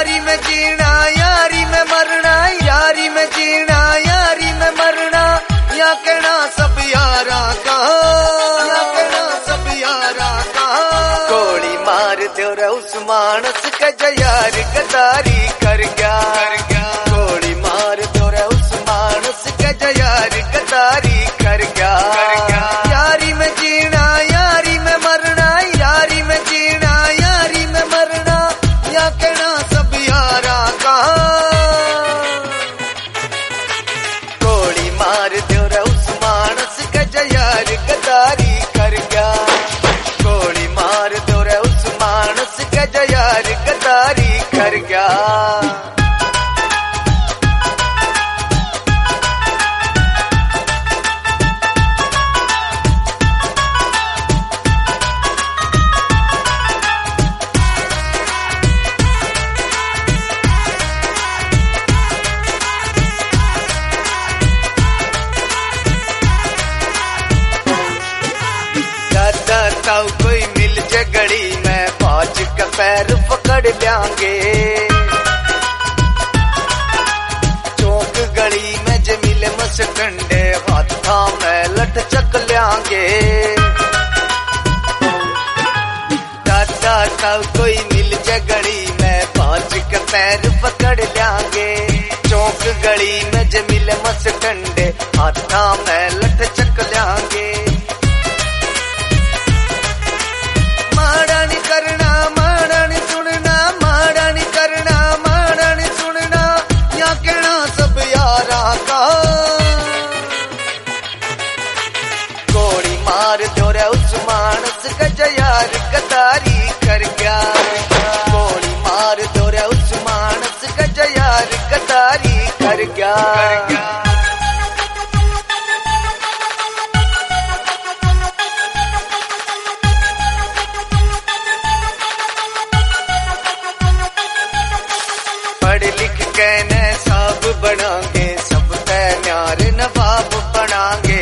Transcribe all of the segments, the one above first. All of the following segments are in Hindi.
यारी में जीना यारी में मरना, यारी में जीना यारी में मरना, या कहना सब यारा का, या कहना सब यारा का। गोली मार दो रे उस मानस के जो यार गद्दारी कर गया, गोली मार दो रे उस मानस के जो यार गद्दारी कर गया। यारी में जीना यारी में मरना, यारी में जीना यारी में मरना, या कहना सब यारा का। गोली मार दो रे उस मानस के जो यार गद्दारी कर गया, गोली मार दो रे उस मानस के जो यार गद्दारी कर गया। ताऊ कोई मिल जे गड़ी में पाँच का पैर पकड़ लेंगे, चौक गली में जे मिले मस डंडे हाथा में लट चक लेंगे। दादा ताऊ कोई मिल जे गड़ी में पाँच का पैर पकड़ लेंगे, चौक गली में जे मिले मस डंडे हाथा में लट चक लेंगे। गोली मार दो रे उस मानस का जो यार गद्दारी कर गया, गोली मार दो रे उस मानस का जो यार गद्दारी कर गया। पढ़ लिख के न सब बनांगे, सब ते न्यार नवाब बनांगे,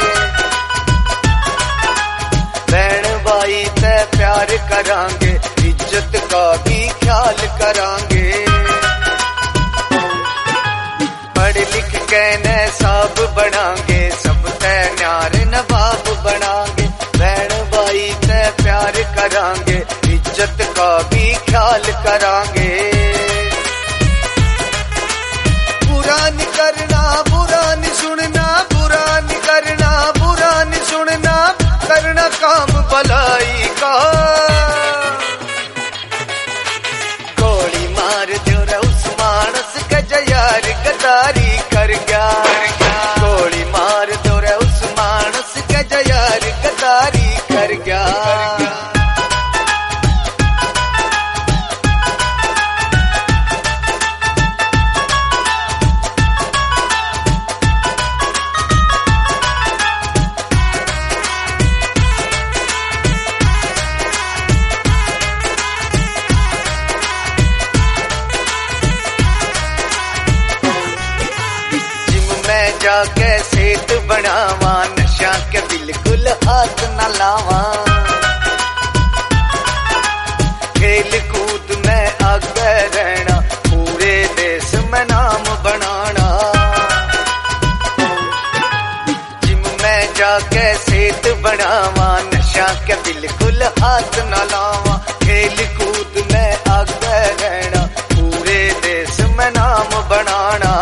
बहन भाई ते प्यार करांगे, इज्जत का भी ख्याल करांगे। पढ़ लिख के न सब बनांगे, सब ते न्यार नवाब बनांगे, बहन भाई ते प्यार करांगे, इज्जत का भी ख्याल करांगे। बुरा नहीं करना बुरा नहीं सुनना, बुरा नहीं करना बुरा नहीं सुनना, करना काम भलाई का। गोली मार दो रे उस मानस के जो यार गद्दारी कर गया, गोली मार दो रे उस मानस के जो यार गद्दारी कर गया। जाके सेहत बनावा, नशा के बिल्कुल हाथ न लावा, खेल कूद में आगे रहना, पूरे देश में नाम बनाना। जिम में जाके सेहत बनावा, नशा के बिल्कुल हाथ न लावा, खेल कूद में आगे रहना, पूरे देश में नाम बनाना।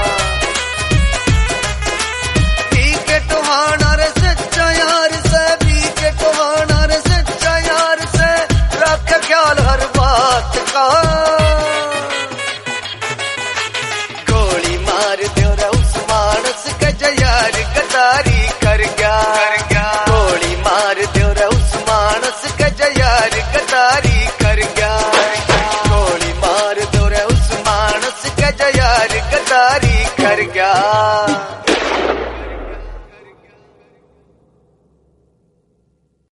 गोली मार दो रे उस मानस का जो यार गद्दारी कर गया, गोली मार दो रे उस मानस का जो यार गद्दारी कर गया, गोली मार दो रे उस मानस का जो यार गद्दारी कर गया।